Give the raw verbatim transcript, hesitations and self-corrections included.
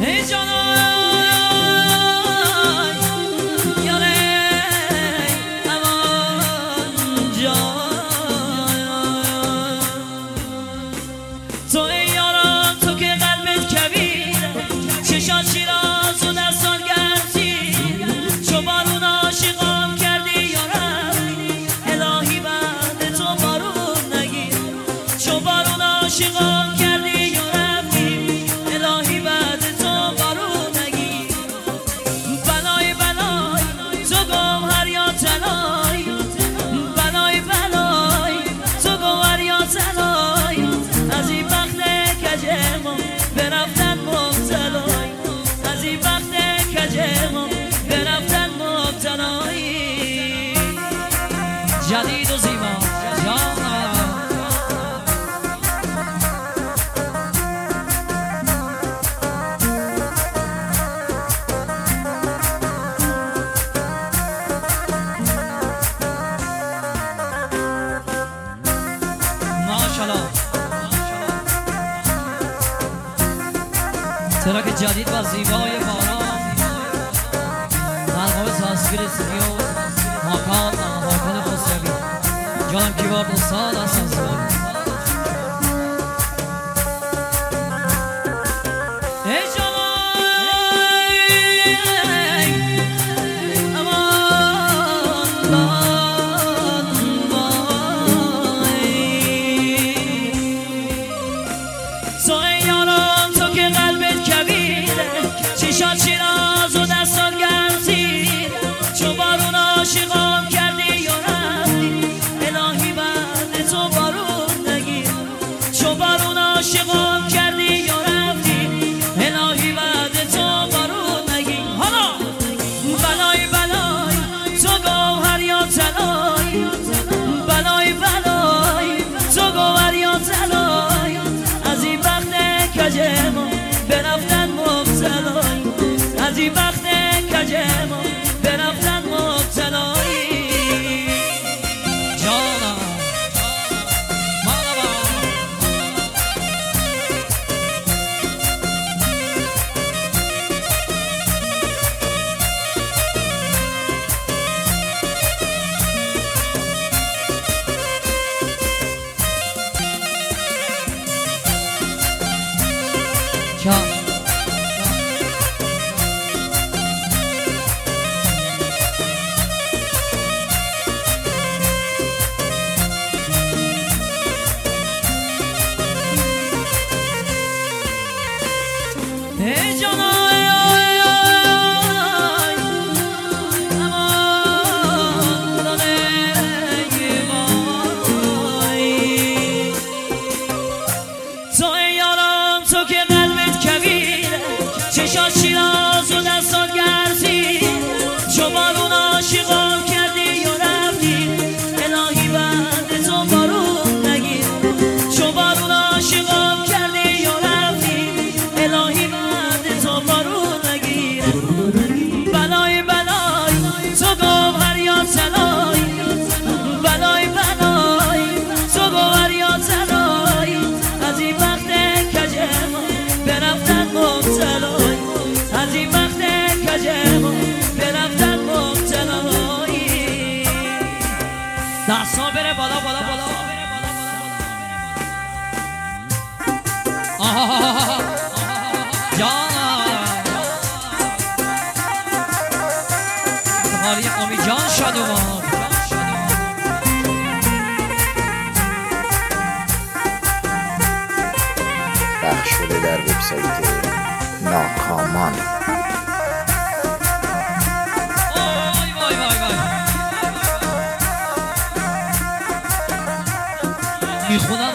ای جانای یاره امان جان تو ای یاران تو که قلبت کبیره چشات شیراز و دستان گرزی چو بارون عاشقان کردی یارم الهی بعد تو بارون نگیر چو بارون عاشقان کردی یارم الهی بعد تو بارون نگیر بلای بلای تو گوهر یا طلای بلای بلای تو گوهر یا طلای از این بخت کجمون برفتن مبتلای از این بخت کجمون برفتن مبتلای جدید و زیبا جان ترک جدید و زیبای باران ملغاب تسکیر سیو ماکان ماکان خسروی جانم کیوارد استاد هستن سواری ای جانای امان بای تو ای یاران تو که قلبت کبیره چشات شیراز و دستان گرزید چو بارون عاشقان کردی یا رفتی الهی بعد تو بارون نگیر چو بارون عاشقان کردی یا رفتی الهی بعد تو بارون نگیر حالا بلای بلای تو گوهر یا طلای بلای بلای تو گوهر یا طلای از این بخت کجمون برفتن مبتلای از این وقت کجمون برفتن مبتلای جانم مانم جان ای جانای امان دانه وای تو ای یاران تو که قلبت کبیره چشات شیراز و دستان گرزید چو بارون عاشقان کردی یا رفتی الهی بعد تو بارون نگیر چو بارون عاشقان کردی یا رفتی الهی بعد تو بارون نگیر بلای بلای تو گوهر یا طلای بلای بلای تو گوهر یا طلای از این وقت کجمون برفتن مبتلای از این وقت کجمون برفتن مبتلای دستا بره بالا بالا بالا آها جان تماری امی جان شادوان پخش شده در وبسایت ناکامان وای وای وای وای میخونم